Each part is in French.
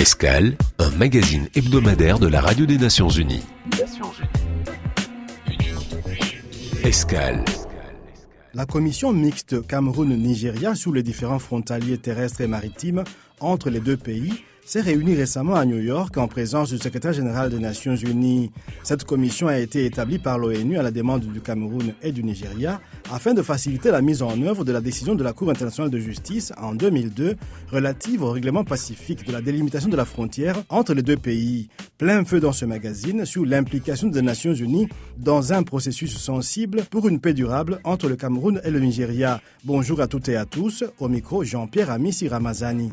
Escale, un magazine hebdomadaire de la Radio des Nations Unies. Escale. La commission mixte Cameroun-Nigeria sur les différents frontaliers terrestres et maritimes entre les deux pays s'est réunie récemment à New York en présence du secrétaire général des Nations Unies. Cette commission a été établie par l'ONU à la demande du Cameroun et du Nigeria afin de faciliter la mise en œuvre de la décision de la Cour internationale de justice en 2002 relative au règlement pacifique de la délimitation de la frontière entre les deux pays. Plein feu dans ce magazine sur l'implication des Nations Unies dans un processus sensible pour une paix durable entre le Cameroun et le Nigeria. Bonjour à toutes et à tous, au micro Jean-Pierre Amissi Ramazani.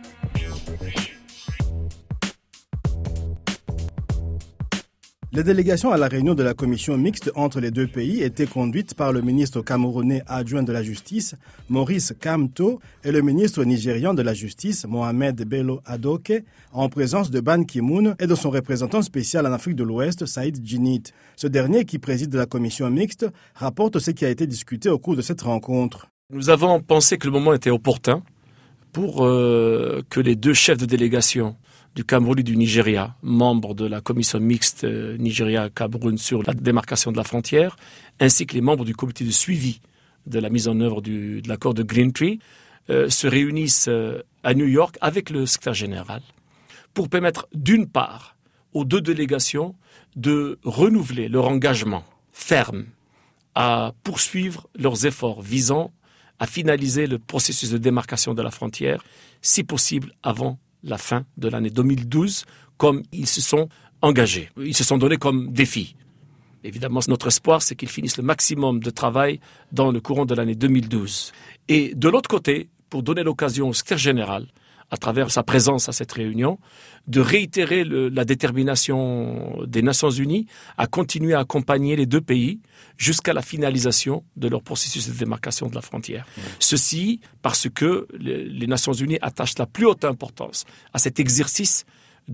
Les délégations à la réunion de la commission mixte entre les deux pays étaient conduites par le ministre camerounais adjoint de la Justice, Maurice Kamto, et le ministre nigérian de la Justice, Mohamed Bello Adoke, en présence de Ban Ki-moon et de son représentant spécial en Afrique de l'Ouest, Saïd Djinnit. Ce dernier, qui préside la commission mixte, rapporte ce qui a été discuté au cours de cette rencontre. Nous avons pensé que le moment était opportun pour que les deux chefs de délégation du Cameroun et du Nigeria, membres de la commission mixte Nigeria-Cameroun sur la démarcation de la frontière, ainsi que les membres du comité de suivi de la mise en œuvre de l'accord de Green Tree, se réunissent à New York avec le secrétaire général pour permettre d'une part aux deux délégations de renouveler leur engagement ferme à poursuivre leurs efforts visant à finaliser le processus de démarcation de la frontière, si possible avant la fin de l'année 2012, comme ils se sont engagés. Ils se sont donnés comme défi. Évidemment, notre espoir, c'est qu'ils finissent le maximum de travail dans le courant de l'année 2012. Et de l'autre côté, pour donner l'occasion au secrétaire général, à travers sa présence à cette réunion, de réitérer la détermination des Nations Unies à continuer à accompagner les deux pays jusqu'à la finalisation de leur processus de démarcation de la frontière. Ceci parce que les Nations Unies attachent la plus haute importance à cet exercice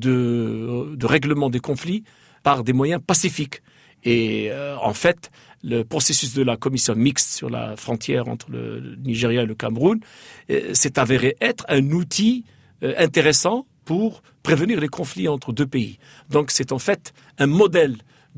de règlement des conflits par des moyens pacifiques. Et en fait, le processus de la commission mixte sur la frontière entre le Nigeria et le Cameroun s'est avéré être un outil intéressant pour prévenir les conflits entre deux pays. Donc c'est en fait un modèle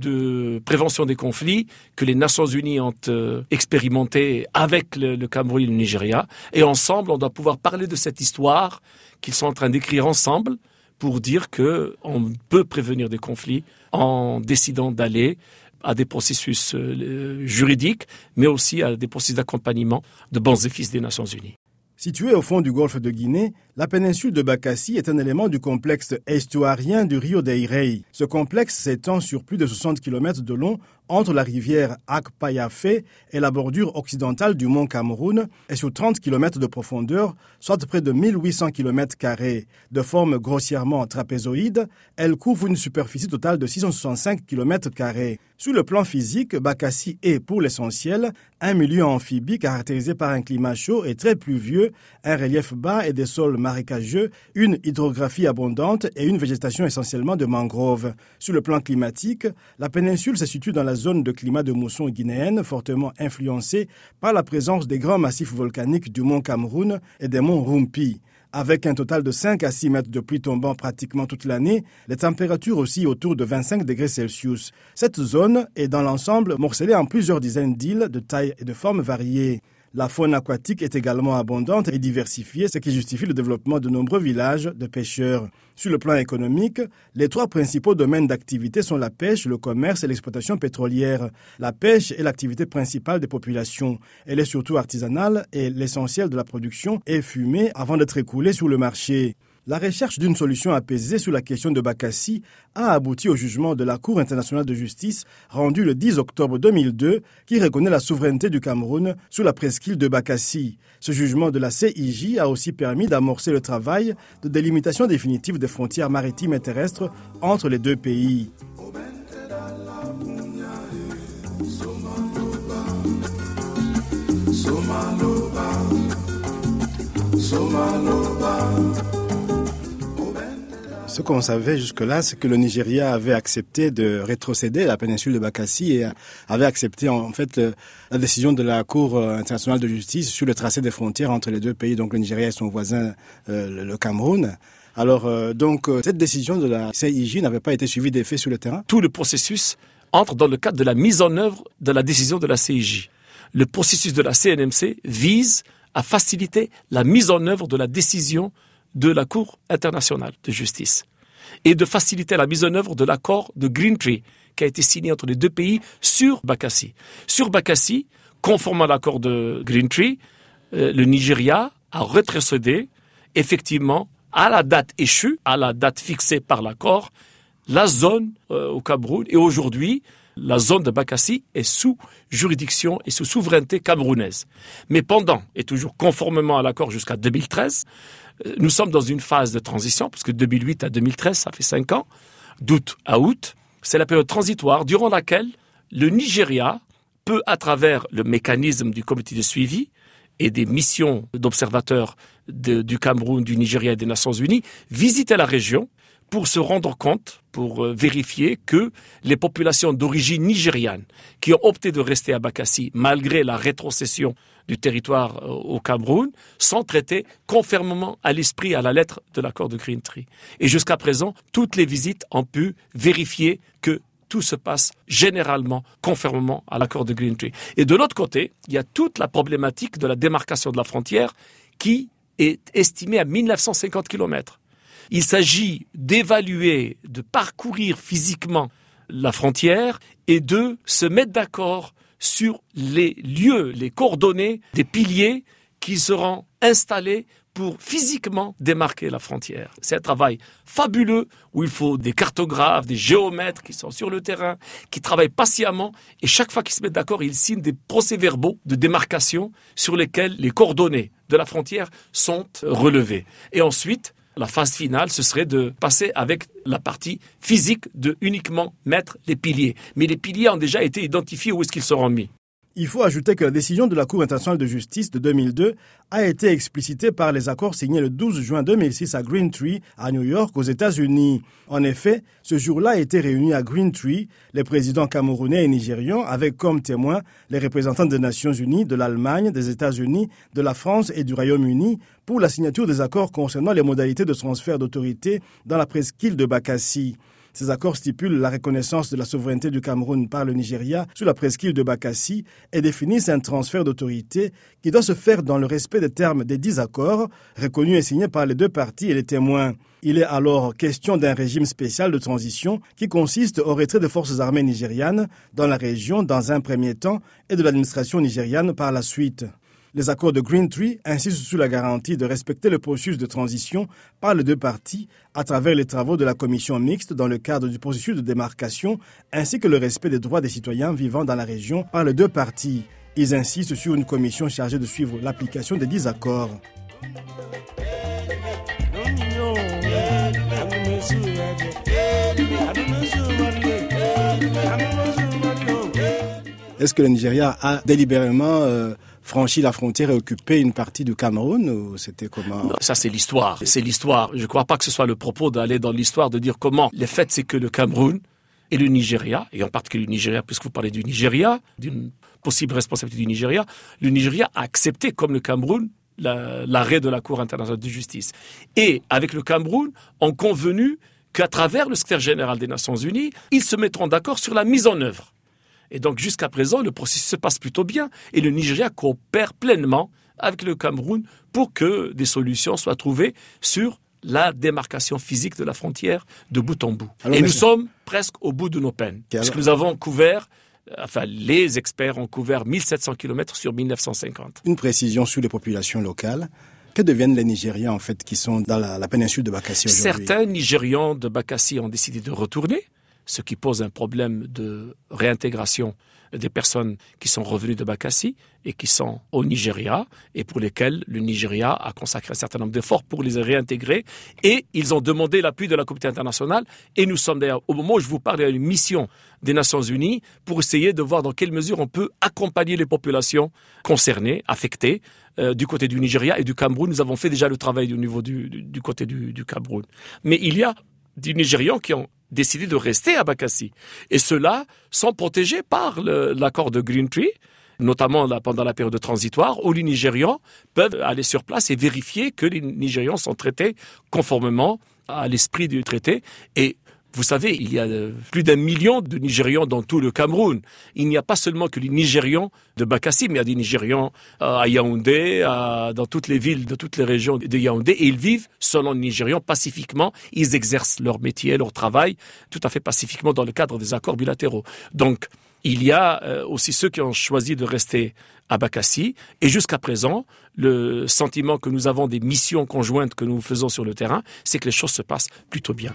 de prévention des conflits que les Nations Unies ont expérimenté avec le Cameroun et le Nigeria. Et ensemble, on doit pouvoir parler de cette histoire qu'ils sont en train d'écrire ensemble pour dire qu'on peut prévenir des conflits en décidant d'aller à des processus juridiques, mais aussi à des processus d'accompagnement de bons offices des Nations Unies. Située au fond du golfe de Guinée, la péninsule de Bakassi est un élément du complexe estuarien du Rio des Rei. Ce complexe s'étend sur plus de 60 km de long entre la rivière Akpayafé et la bordure occidentale du mont Cameroun et sur 30 km de profondeur, soit près de 1800 km². De forme grossièrement trapézoïde, elle couvre une superficie totale de 665 km². Sur le plan physique, Bakassi est, pour l'essentiel, un milieu amphibie caractérisé par un climat chaud et très pluvieux, un relief bas et des sols marécageux, une hydrographie abondante et une végétation essentiellement de mangroves. Sur le plan climatique, la péninsule se situe dans la zone de climat de mousson guinéenne fortement influencée par la présence des grands massifs volcaniques du mont Cameroun et des monts Rumpi. Avec un total de 5 à 6 mètres de pluie tombant pratiquement toute l'année, les températures oscillent autour de 25 degrés Celsius. Cette zone est dans l'ensemble morcelée en plusieurs dizaines d'îles de taille et de formes variées. La faune aquatique est également abondante et diversifiée, ce qui justifie le développement de nombreux villages de pêcheurs. Sur le plan économique, les trois principaux domaines d'activité sont la pêche, le commerce et l'exploitation pétrolière. La pêche est l'activité principale des populations. Elle est surtout artisanale et l'essentiel de la production est fumé avant d'être écoulé sur le marché. La recherche d'une solution apaisée sur la question de Bakassi a abouti au jugement de la Cour internationale de justice rendu le 10 octobre 2002 qui reconnaît la souveraineté du Cameroun sur la presqu'île de Bakassi. Ce jugement de la CIJ a aussi permis d'amorcer le travail de délimitation définitive des frontières maritimes et terrestres entre les deux pays. Ce qu'on savait jusque-là, c'est que le Nigeria avait accepté de rétrocéder la péninsule de Bakassi et avait accepté en fait la décision de la Cour internationale de justice sur le tracé des frontières entre les deux pays, donc le Nigeria et son voisin le Cameroun. Alors, cette décision de la CIJ n'avait pas été suivie d'effet sur le terrain? Tout le processus entre dans le cadre de la mise en œuvre de la décision de la CIJ. Le processus de la CNMC vise à faciliter la mise en œuvre de la décision de la Cour internationale de justice et de faciliter la mise en œuvre de l'accord de Green Tree qui a été signé entre les deux pays sur Bakassi. Sur Bakassi, conformément à l'accord de Green Tree, le Nigeria a rétrocédé effectivement à la date échue, à la date fixée par l'accord, la zone au Cameroun. Et aujourd'hui, la zone de Bakassi est sous juridiction et sous souveraineté camerounaise. Mais pendant, et toujours conformément à l'accord jusqu'à 2013, nous sommes dans une phase de transition, parce que 2008 à 2013, ça fait 5 ans, d'août à août. C'est la période transitoire durant laquelle le Nigeria peut, à travers le mécanisme du comité de suivi et des missions d'observateurs du Cameroun, du Nigeria et des Nations Unies, visiter la région pour se rendre compte, pour vérifier que les populations d'origine nigériane qui ont opté de rester à Bakassi malgré la rétrocession du territoire au Cameroun sont traitées conformément à l'esprit, à la lettre de l'accord de Green Tree. Et jusqu'à présent, toutes les visites ont pu vérifier que tout se passe généralement conformément à l'accord de Green Tree. Et de l'autre côté, il y a toute la problématique de la démarcation de la frontière qui est estimée à 1950 km. Il s'agit d'évaluer, de parcourir physiquement la frontière et de se mettre d'accord sur les lieux, les coordonnées des piliers qui seront installés pour physiquement démarquer la frontière. C'est un travail fabuleux où il faut des cartographes, des géomètres qui sont sur le terrain, qui travaillent patiemment et chaque fois qu'ils se mettent d'accord, ils signent des procès-verbaux de démarcation sur lesquels les coordonnées de la frontière sont relevées. Et ensuite, la phase finale, ce serait de passer avec la partie physique de uniquement mettre les piliers. Mais les piliers ont déjà été identifiés où est-ce qu'ils seront mis. Il faut ajouter que la décision de la Cour internationale de justice de 2002 a été explicitée par les accords signés le 12 juin 2006 à Green Tree, à New York, aux États-Unis. En effet, ce jour-là étaient réunis à Green Tree les présidents camerounais et nigérians avec comme témoins les représentants des Nations Unies, de l'Allemagne, des États-Unis, de la France et du Royaume-Uni pour la signature des accords concernant les modalités de transfert d'autorité dans la presqu'île de Bakassi. Ces accords stipulent la reconnaissance de la souveraineté du Cameroun par le Nigeria sur la presqu'île de Bakassi et définissent un transfert d'autorité qui doit se faire dans le respect des termes des 10 accords, reconnus et signés par les deux parties et les témoins. Il est alors question d'un régime spécial de transition qui consiste au retrait des forces armées nigérianes dans la région dans un premier temps et de l'administration nigériane par la suite. Les accords de Green Tree insistent sur la garantie de respecter le processus de transition par les deux parties à travers les travaux de la commission mixte dans le cadre du processus de démarcation ainsi que le respect des droits des citoyens vivant dans la région par les deux parties. Ils insistent sur une commission chargée de suivre l'application des 10 accords. Est-ce que le Nigeria a délibérément franchi la frontière et occupé une partie du Cameroun ou c'était comment? Non, ça c'est l'histoire. C'est l'histoire. Je ne crois pas que ce soit le propos d'aller dans l'histoire, de dire comment. Le fait c'est que le Cameroun et le Nigeria, et en particulier le Nigeria, puisque vous parlez du Nigeria, d'une possible responsabilité du Nigeria, le Nigeria a accepté, comme le Cameroun, l'arrêt de la Cour internationale de justice. Et avec le Cameroun, ont convenu qu'à travers le secrétaire général des Nations Unies, ils se mettront d'accord sur la mise en œuvre. Et donc, jusqu'à présent, le processus se passe plutôt bien. Et le Nigeria coopère pleinement avec le Cameroun pour que des solutions soient trouvées sur la démarcation physique de la frontière de bout en bout. Alors, et nous sommes presque au bout de nos peines. Parce que nous avons couvert, les experts ont couvert 1700 km sur 1950. Une précision sur les populations locales. Que deviennent les Nigérians, en fait, qui sont dans la péninsule de Bakassi aujourd'hui? Certains Nigérians de Bakassi ont décidé de retourner, ce qui pose un problème de réintégration des personnes qui sont revenues de Bakassi et qui sont au Nigeria et pour lesquelles le Nigeria a consacré un certain nombre d'efforts pour les réintégrer et ils ont demandé l'appui de la communauté internationale et nous sommes d'ailleurs, au moment où je vous parle, il y a une mission des Nations Unies pour essayer de voir dans quelle mesure on peut accompagner les populations concernées, affectées, du côté du Nigeria et du Cameroun. Nous avons fait déjà le travail au niveau du côté du Cameroun. Mais il y a des Nigérians qui ont décidé de rester à Bakassi. Et ceux-là sont protégés par l'accord de Green Tree. notamment pendant la période transitoire, où les Nigérians peuvent aller sur place et vérifier que les Nigérians sont traités conformément à l'esprit du traité. Et vous savez, il y a plus d'1 million de Nigérians dans tout le Cameroun. Il n'y a pas seulement que les Nigérians de Bakassi, mais il y a des Nigérians à Yaoundé, dans toutes les villes, de toutes les régions de Yaoundé, et ils vivent, selon les Nigérians, pacifiquement. Ils exercent leur métier, leur travail, tout à fait pacifiquement dans le cadre des accords bilatéraux. Donc, il y a aussi ceux qui ont choisi de rester à Bakassi. Et jusqu'à présent, le sentiment que nous avons des missions conjointes que nous faisons sur le terrain, c'est que les choses se passent plutôt bien.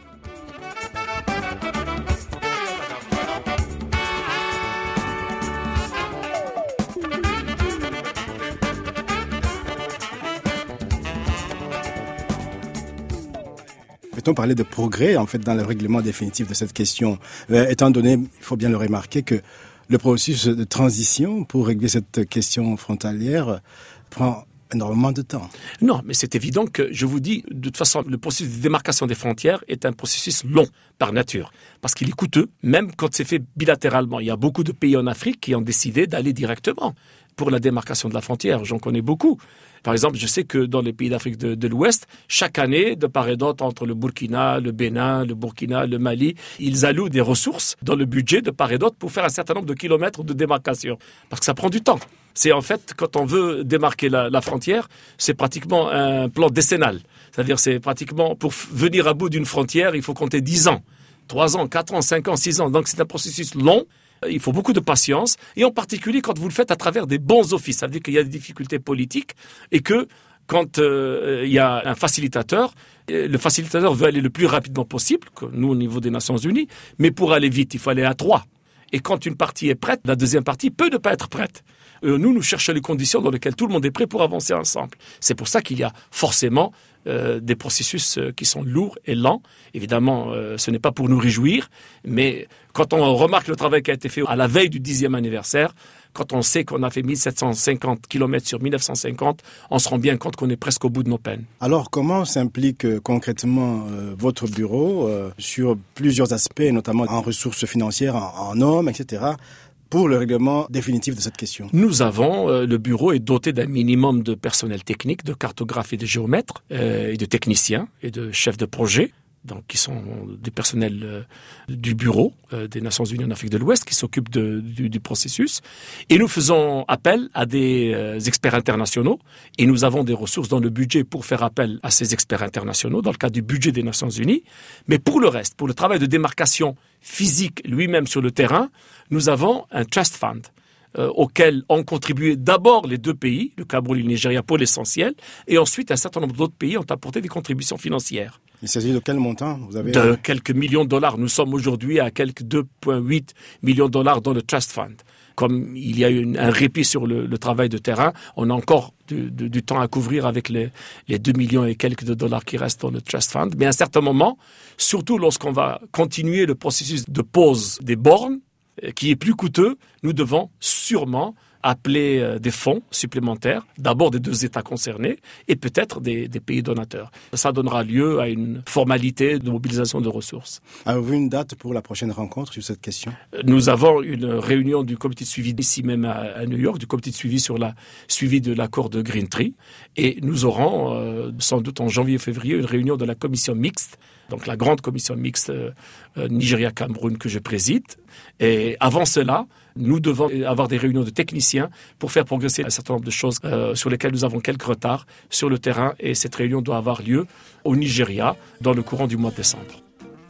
Peut-on parler de progrès, en fait, dans le règlement définitif de cette question, étant donné, il faut bien le remarquer, que le processus de transition pour régler cette question frontalière prend énormément de temps. Non, mais c'est évident que, je vous dis, de toute façon, le processus de démarcation des frontières est un processus long, par nature, parce qu'il est coûteux, même quand c'est fait bilatéralement. Il y a beaucoup de pays en Afrique qui ont décidé d'aller directement pour la démarcation de la frontière. J'en connais beaucoup. Par exemple, je sais que dans les pays d'Afrique de l'Ouest, chaque année, de part et d'autre, entre le Burkina, le Bénin, le Burkina, le Mali, ils allouent des ressources dans le budget de part et d'autre pour faire un certain nombre de kilomètres de démarcation. Parce que ça prend du temps. C'est en fait, quand on veut démarquer la frontière, c'est pratiquement un plan décennal. C'est-à-dire, c'est pratiquement, pour venir à bout d'une frontière, il faut compter 10 ans. 3 ans, 4 ans, 5 ans, 6 ans. Donc c'est un processus long. Il faut beaucoup de patience, et en particulier quand vous le faites à travers des bons offices. Ça veut dire qu'il y a des difficultés politiques et que quand il y a un facilitateur, le facilitateur veut aller le plus rapidement possible, que nous au niveau des Nations Unies, mais pour aller vite, il faut aller à 3. Et quand une partie est prête, la deuxième partie peut ne pas être prête. Nous cherchons les conditions dans lesquelles tout le monde est prêt pour avancer ensemble. C'est pour ça qu'il y a forcément des processus qui sont lourds et lents. Évidemment, ce n'est pas pour nous réjouir, mais quand on remarque le travail qui a été fait à la veille du 10e anniversaire, quand on sait qu'on a fait 1750 km sur 1950, on se rend bien compte qu'on est presque au bout de nos peines. Alors, comment s'implique concrètement votre bureau sur plusieurs aspects, notamment en ressources financières, en hommes, etc., pour le règlement définitif de cette question? Nous avons, le bureau est doté d'un minimum de personnel technique, de cartographes et de géomètres, et de techniciens et de chefs de projet, donc qui sont des personnels du bureau des Nations Unies en Afrique de l'Ouest qui s'occupent du processus. Et nous faisons appel à des experts internationaux et nous avons des ressources dans le budget pour faire appel à ces experts internationaux dans le cadre du budget des Nations Unies. Mais pour le reste, pour le travail de démarcation physique lui-même sur le terrain, nous avons un trust fund auquel ont contribué d'abord les deux pays, le Cameroun et le Nigeria pour l'essentiel, et ensuite un certain nombre d'autres pays ont apporté des contributions financières. Il s'agit de quel montant vous avez? De quelques millions de dollars. Nous sommes aujourd'hui à quelques 2,8 millions de dollars dans le Trust Fund. Comme il y a eu un répit sur le travail de terrain, on a encore du temps à couvrir avec les 2 millions et quelques de dollars qui restent dans le Trust Fund. Mais à un certain moment, surtout lorsqu'on va continuer le processus de pose des bornes, qui est plus coûteux, nous devons sûrement appeler des fonds supplémentaires, d'abord des deux États concernés et peut-être des pays donateurs. Ça donnera lieu à une formalité de mobilisation de ressources. Avez-vous une date pour la prochaine rencontre sur cette question? Nous avons une réunion du comité de suivi ici même à New York, du comité de suivi sur la suivi de l'accord de Green Tree, et nous aurons sans doute en janvier-février une réunion de la commission mixte, donc la grande commission mixte Nigeria-Cameroun que je préside. Et avant cela, nous devons avoir des réunions de techniciens pour faire progresser un certain nombre de choses sur lesquelles nous avons quelques retards sur le terrain. Et cette réunion doit avoir lieu au Nigeria dans le courant du mois de décembre.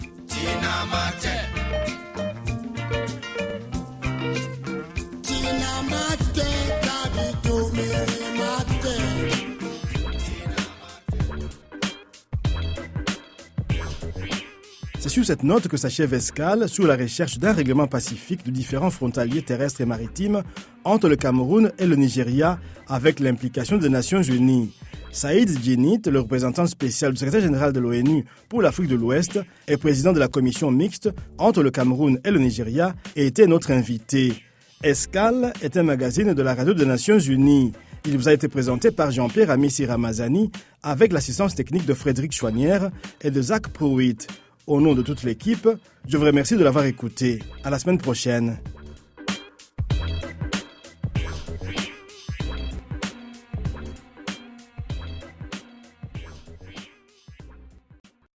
C'est sur cette note que s'achève Escale sur la recherche d'un règlement pacifique de différents frontaliers terrestres et maritimes entre le Cameroun et le Nigeria avec l'implication des Nations Unies. Saïd Djenit, le représentant spécial du secrétaire général de l'ONU pour l'Afrique de l'Ouest et président de la commission mixte entre le Cameroun et le Nigeria, était notre invité. Escale est un magazine de la radio des Nations Unies. Il vous a été présenté par Jean-Pierre Amissi Ramazani avec l'assistance technique de Frédéric Chouanière et de Zach Pruitt. Au nom de toute l'équipe, je vous remercie de l'avoir écouté. À la semaine prochaine.